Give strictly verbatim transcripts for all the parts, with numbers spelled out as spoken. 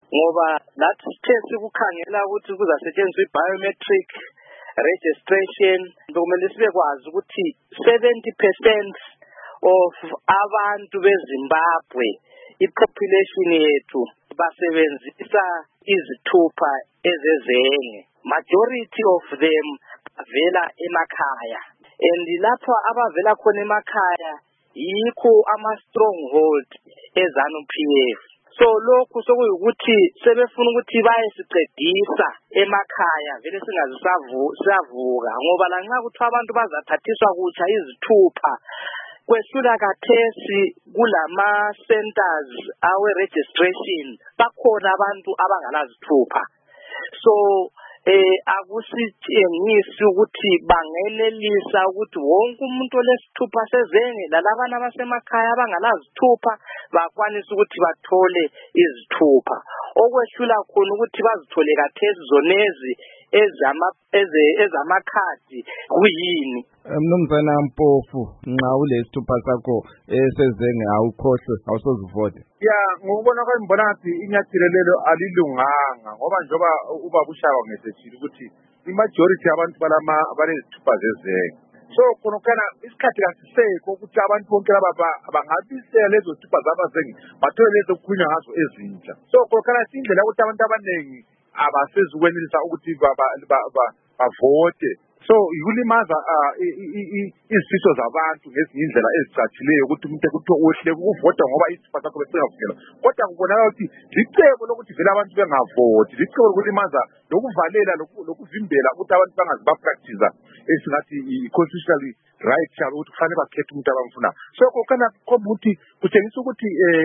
ngoba lathi sithe sikukhangela ukuthi kuzasetshenziswa i-biometric registration kumele sibekwazi ukuthi seventy percent of abantu beZimbabwe i-population yethu basebenzisa izithupha ezezenge. Majority of them avela emakhaya, and lapho abavela khona emakhaya yikho ama-stronghold eZANU-P F. So lokhu sokuyukuthi sebefuna ukuthi bayesiqedisa emakhaya vele singazisavuka ngoba lanxa kuthi abantu bazathathiswa kutsha izithupha kwehlula kathesi kulama centers awe registration bakhona abantu abangalazithupha. So eh akusitshengisi ukuthi bangenelisa ukuthi wonke umuntu olesithupha sezenge lalabana abasemakhaya abangalazithupha bakwanisa ukuthi bathole izithupha. Okwehlula khona ukuthi bazithole kathesi zonezi ezama ezamakhadi kuyini. Mnumzana Mpofu, nxa ulesithupha sakho esezenge awukhohle awusozivote. Ya ngokubona kwami ngibona ngathi inyathelo alilunganga ngoba njoba ubaba uShaka ngesethile ukuthi imajority yabantu balama balezithupha zezenge. So khonokana isikhathi kasisekho ukuthi abantu bonke laba bangabisela lezo thupha zabazenge bathole lezo kukhulunywa ngazo ezintsha. So khonokana indlela ukuthi abantu abaningi abasezukwenelisa ukuthi bavote. So yulimaza izifiso zabantu ngezinye indlela ezicatshileyo ukuthi umuntu ekuthiwa uhle ukuvota ngoba isipha sakho besingavukela. Kodwa kubonakala ukuthi licebo lokuthi vele abantu bengavoti, licebo lokulimaza lokuvalela lokuvimbela ukuthi abantu bangazi bapractice esingathi i-constitutionally right yabo ukuthi kufanele bakhethe umuntu abamfuna. So kokana kobuthi kutshengisa ukuthi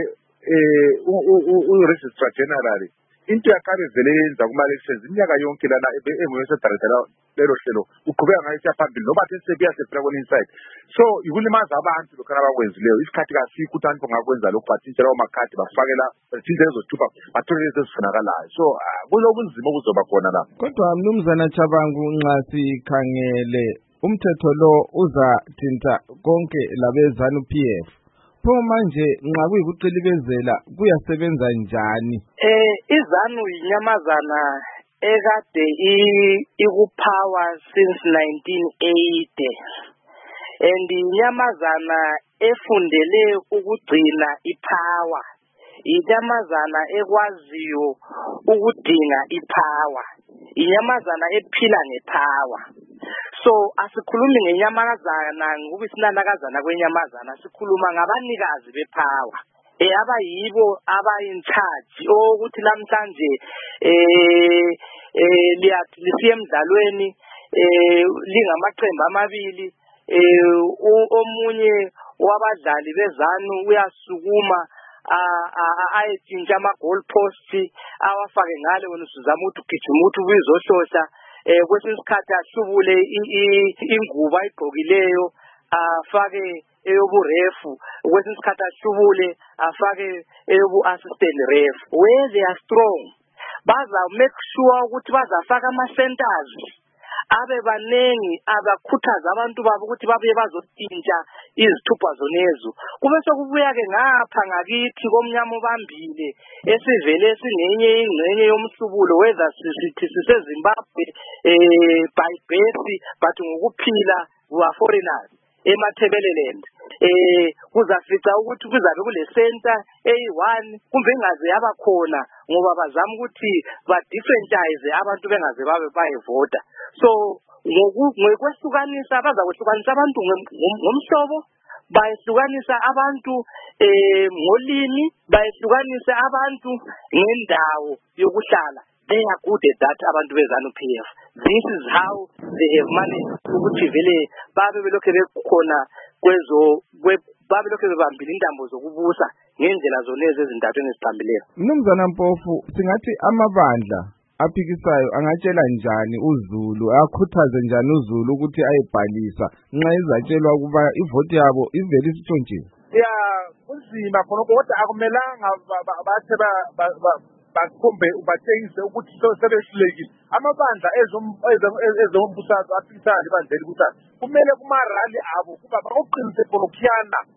u-registrar general into yakare vele yenza kuma-elections iminyaka yonke lana enguyesedaretela lelo hlelo uqhubeka ngayo isiyaphambili noba sesebuya sephela inside. So ikulimaza abantu lokho abakwenzileyo isikhathi kasikho ukuthi abantu bangakwenza lokho bathintshe lawo makhadi bafakela bathintshe lezothupha bathole lezi ezifunakalayo. So kulobunzima obuzoba khona lapho. Kodwa Mnumzana Chabangu nxa sikhangele umthetho lo uzathinta konke labeZANU-P F. Pho manje nxa kuyikuqilibezela kuyasebenza njani? Eh iZANU inyamazana ekade ikupower since nineteen eighty, and inyamazana efundele ukugcina ipower, inyamazana ekwaziyo ukudinga ipower, inyamazana ephila ngepower. So asikhulumi ngenyamazana ngoba isinanakazana kwenyamazana, sikhuluma ngabanikazi bepower eh abayibo abayin charge ukuthi namhlanje eh eh liyathi lisiye emdlalweni eh lingamaqembu amabili eh omunye wabadlali beZANU uyasukuma ayethintsha ama goal post awafake ngale wena usuzama ukuthi ugijima ukuthi uyizohlosha eh kwesinye isikhathi ahlubule ingubo ayigqokileyo afake eyoburefu, kwesinye isikhathi ahlubule afake eyobu assistant ref. Where they are strong baza make sure ukuthi bazafaka ama centers abe banengi abakhuthaza abantu babo ukuthi babuye bazothintsha izithupha zonezo. Kube sokubuya ke ngapha ngakithi komnyama obambile esivele singenye ingcenye yomhlubulo whether sithi siseZimbabwe eh by birth but ngokuphila wa foreigners eMathebeleland. Eh kuzafica ukuthi kuzabe kule center eyi one kumbe engaze yaba khona ngoba bazama ukuthi ba differentize abantu bengaze babe bayevota. So ngokwehlukanisa bazakwehlukanisa abantu ngomhlobo, bayehlukanisa abantu eh ngolimi, bayehlukanisa abantu ngendawo yokuhlala. They are good at that abantu beZANU-P F. This is how they have managed ukuthi vele babe belokhe bekhona kwezo babe belokhe bebambile intambo zokubusa ngendlela zonezi ezintathu eziqhambileyo. Mnumzana Mpofu, singathi amabandla aphikisayo angatshela njani uZulu, akhuthaze njani uZulu ukuthi ayebhalisa nxa izatshelwa ukuba ivoti yabo ivele isitshontshiwe? Ya kunzima khona kodwa akumelanga bathe bakhombe ubatshengise ukuthi sebehlulekile. Amabandla ezombusazwe aphikisayo bandlela ukuthi kumele kuma rally abo kuba bakuqinise khona ukuyana